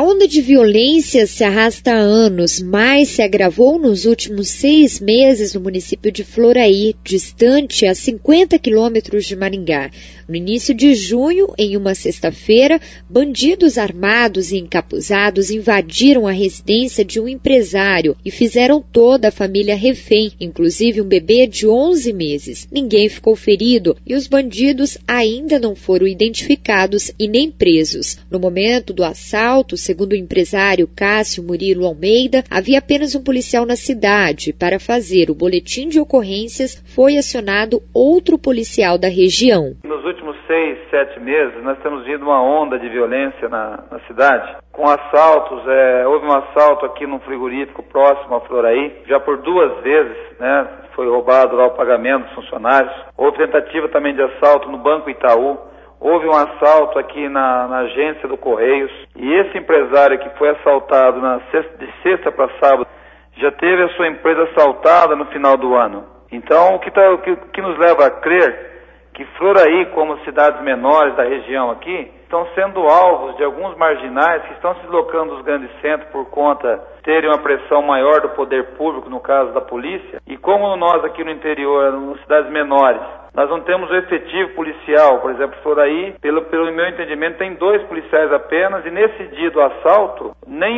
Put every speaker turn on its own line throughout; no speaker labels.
onda de violência se arrasta há anos, mas se agravou nos últimos 6 meses no município de Floraí, distante a 50 quilômetros de Maringá. No início de junho, em uma sexta-feira, bandidos armados e encapuzados invadiram a residência de um empresário e fizeram toda a família refém, inclusive um bebê de 11 meses. Ninguém ficou ferido e os bandidos ainda não foram identificados e nem presos. No momento do assalto, segundo o empresário Cássio Murilo Almeida, havia apenas um policial na cidade. Para fazer o boletim de ocorrências, foi acionado outro policial da região.
Nos últimos 6, 7 meses, nós temos vindo uma onda de violência na cidade, com assaltos. Houve um assalto aqui num frigorífico próximo a Floraí, já por 2 vezes, né? Foi roubado lá o pagamento dos funcionários. Houve tentativa também de assalto no Banco Itaú. Houve um assalto aqui na agência do Correios. E esse empresário que foi assaltado de sexta para sábado, já teve a sua empresa assaltada no final do ano. Então, o que nos leva a crer que Floraí, como cidades menores da região aqui, estão sendo alvos de alguns marginais que estão se deslocando dos grandes centros por conta de terem uma pressão maior do poder público, no caso da polícia. E como nós aqui no interior, nas cidades menores, nós não temos o efetivo policial, por exemplo, Floraí, pelo meu entendimento, tem 2 policiais apenas, e nesse dia do assalto,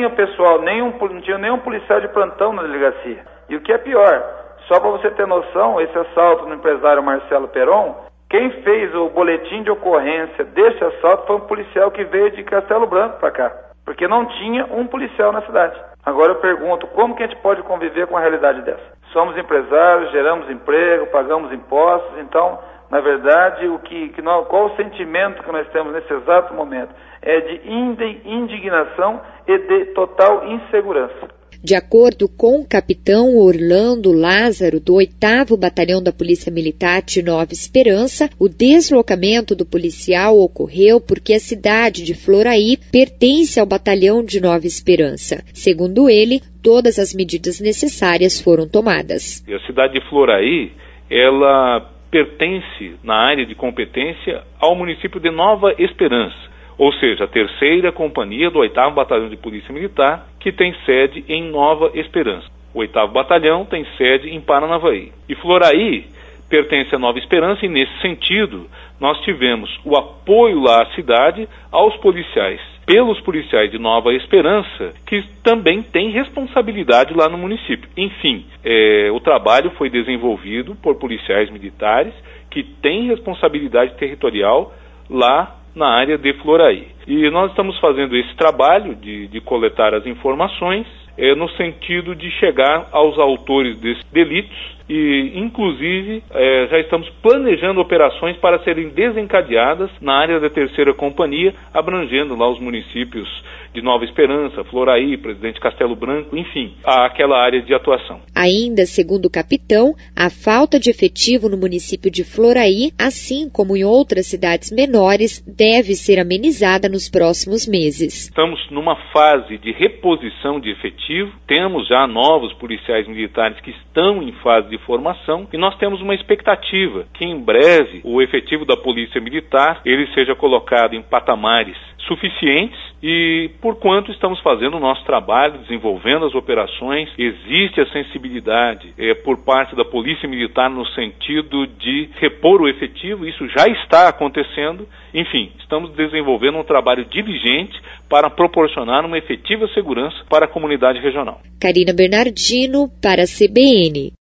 não tinha nenhum policial de plantão na delegacia. E o que é pior, só para você ter noção, esse assalto no empresário Marcelo Peron, quem fez o boletim de ocorrência desse assalto foi um policial que veio de Castelo Branco para cá, porque não tinha um policial na cidade. Agora eu pergunto, como que a gente pode conviver com uma realidade dessa? Somos empresários, geramos emprego, pagamos impostos, então, na verdade, qual o sentimento que nós temos nesse exato momento? É de indignação e de total insegurança.
De acordo com o capitão Orlando Lázaro, do 8º Batalhão da Polícia Militar de Nova Esperança, o deslocamento do policial ocorreu porque a cidade de Floraí pertence ao Batalhão de Nova Esperança. Segundo ele, todas as medidas necessárias foram tomadas.
A cidade de Floraí, ela pertence, na área de competência, ao município de Nova Esperança. Ou seja, a 3ª Companhia do 8º Batalhão de Polícia Militar, que tem sede em Nova Esperança. O 8º Batalhão tem sede em Paranavaí. E Floraí pertence a Nova Esperança e, nesse sentido, nós tivemos o apoio lá à cidade aos policiais, pelos policiais de Nova Esperança, que também têm responsabilidade lá no município. Enfim, o trabalho foi desenvolvido por policiais militares que têm responsabilidade territorial lá na área de Floraí. E nós estamos fazendo esse trabalho de coletar as informações no sentido de chegar aos autores desses delitos e, inclusive, já estamos planejando operações para serem desencadeadas na área da 3ª Companhia, abrangendo lá os municípios de Nova Esperança, Floraí, Presidente Castelo Branco, enfim, aquela área de atuação.
Ainda, segundo o capitão, a falta de efetivo no município de Floraí, assim como em outras cidades menores, deve ser amenizada nos próximos meses.
Estamos numa fase de reposição de efetivo, temos já novos policiais militares que estão em fase de formação e nós temos uma expectativa que em breve o efetivo da Polícia Militar ele seja colocado em patamares suficientes e, por quanto estamos fazendo o nosso trabalho, desenvolvendo as operações, existe a sensibilidade por parte da Polícia Militar no sentido de repor o efetivo, isso já está acontecendo. Enfim, estamos desenvolvendo um trabalho diligente para proporcionar uma efetiva segurança para a comunidade regional.
Karina Bernardino, para a CBN.